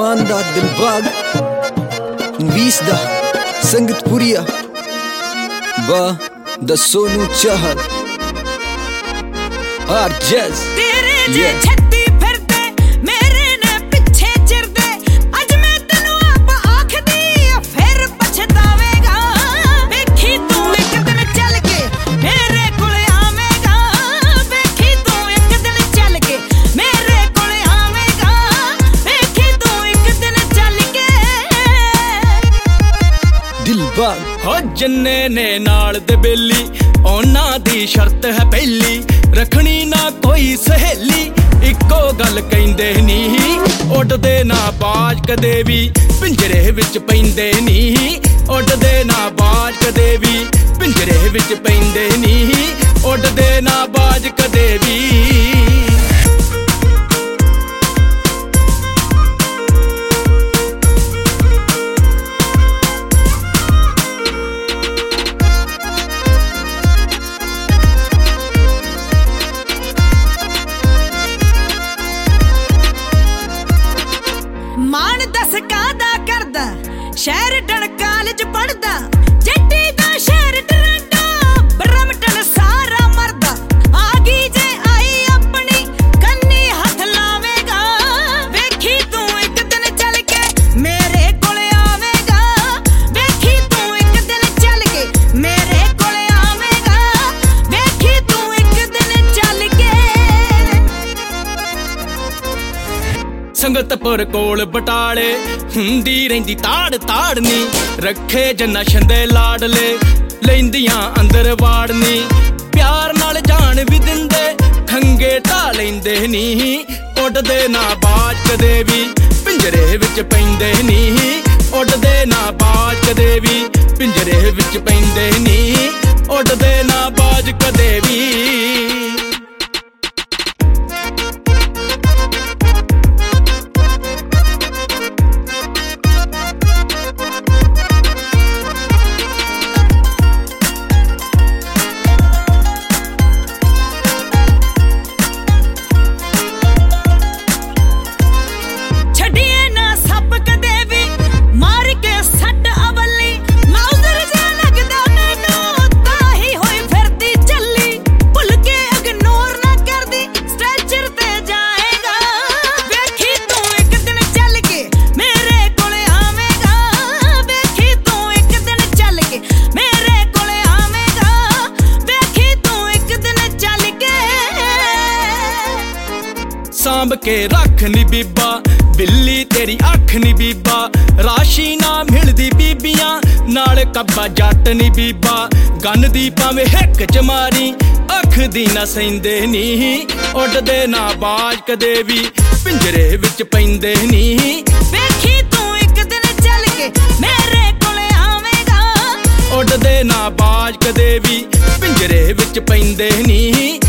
नौजवान दा दिलबाग वीस दा संगतपुरिया बा द सोनू चाहल आर जज हो जन्ने ने नाल दे बेली ओना दी शर्त है पहली रखनी ना कोई सहेली इको गल कहिंदे नी उड़दे ना बाज कदे भी पिंजरे विच पैंदे नी उड़दे ना बाज कदे भी पिंजरे विच पैंदे नी उड़दे ना बाज कदे भी शहर डण कॉलेज पढ़दा जट्टी दा शहर टोरंटो ब्रमटन सारा मरदा आगी जे आई अपनी कन्नी हथ लावेगा वेखी तू एक दिन चल के मेरे कोले आवेगा वेखी तू एक दिन चल के मेरे कोले आवेगा वेखी तू एक दिन चल के संगतपुर कोल बटाले हुंदी रहिंदी ताड़ ताड़नी रखे जन्ना छंदे लाडले लैंदियां अंदर वाड़नी प्यार नाल जान भी दिंदे खंगे ढा लैंदे नी उड़दे ना बाज कदे भी पिंजरे विच पैंदे नी उड़दे ना बाज कदे भी पिंजरे विच पैंदे नी उड़दे ना बाज कदे भी सांभ के रख नी बीबा बिल्ली तेरी अख नी बीबा राशि ना मिलदी बीबियां नाल कब्बा जट नी बीबा गन दी भावें हिक च मारी अख दी ना सैंदे नी उड़दे ना बाज कदे भी पिंजरे विच पैंदे नी वेखी तू एक दिन चल के मेरे कोले आवेगा उड़दे ना बाज कदे भी पिंजरे विच पैंदे नी